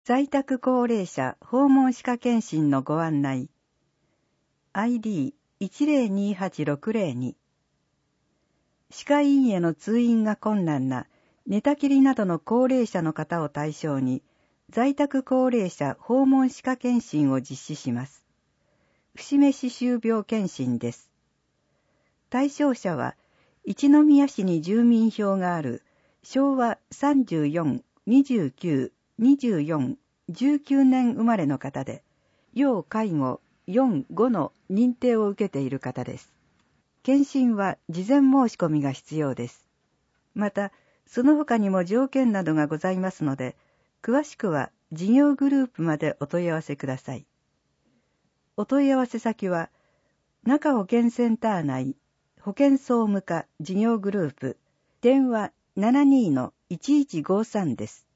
在宅高齢者訪問歯科検診のご案内。ID1028-602。歯科医院への通院が困難な寝たきりなどの高齢者の方を対象に、在宅高齢者訪問歯科検診を実施します。節目歯周病検診です。対象者は、一宮市に住民票がある昭和34、29、24、19年生まれの方で、要介護4、5の認定を受けている方です。検診は事前申し込みが必要です。また、その他にも条件などがございますので、詳しくは事業グループまでお問い合わせください。お問い合わせ先は、中保健センター内保健総務課事業グループ、電話 72-1153 です。